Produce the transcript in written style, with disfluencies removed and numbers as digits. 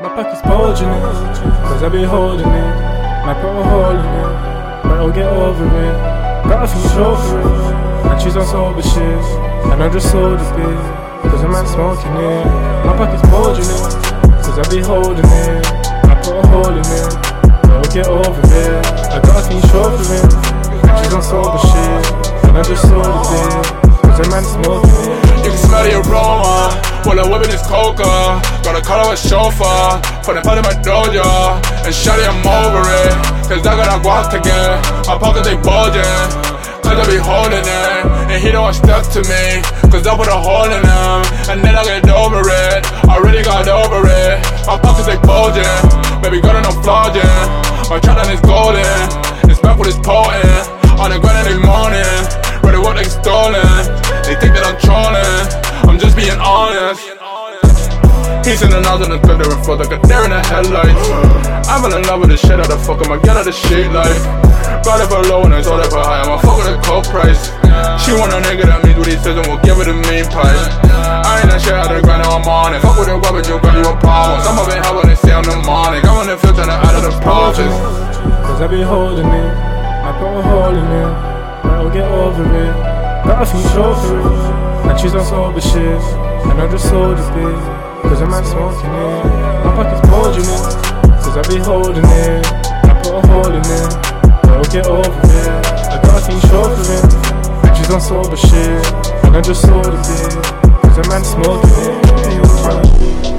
My pocket's bulging it, cause I be holding it. Might put a hole in it, but I'll get over it. Got a few shows for it, and she's on sober shit. And I just sold a bit, cause I'm not smoking it. My pocket's bulging it, cause I be holding it. I put a hole in it, but I'll get over it. I got a few shows for it, and she's on sober shit. And I just sold a bit, cause I'm not smoking it. You can smell the aroma while I'm whipping this coca. Gotta call out a chauffeur for the part of my dojo. And shawty, I'm over it, cause I got a guap to get. My pockets they bulging, cause I be holding it. And he don't want step to me, cause I put a hole in him. And then I get over it, I really got over it. My pockets they bulging, baby girl I'm flogging. My Jordan is golden, it's back with it's potent. On the ground every morning, ready what they stolen. They think that I'm trolling, I'm just being honest. He's in the nozzle and thunder and flood like a deer in the headlights. I'm in love with the shit out of fuck, I'ma get out of shit like. Got it for low and it's all it for high, I'ma fuck with a cold price. She want a nigga that means what he says and we'll give it a mean price. I ain't that shit out of the grind, now I'm on it. Fuck with a weapon, you got you a problem. Some of it hell when they say I'm the morning. I want to feel trying to out of the process. Cause I be holding it, I put a hole in it, but I'll get over it. Got a few shows for it, and she's on sober shit. And I just sold a bit, cause I'm not smoking it. My pocket's bulging it, cause I be holding it. I put a hole in it, but I'll get over it. I got a few shows for it, and she's on sober shit. And I just sold a bit, cause I'm not smoking it.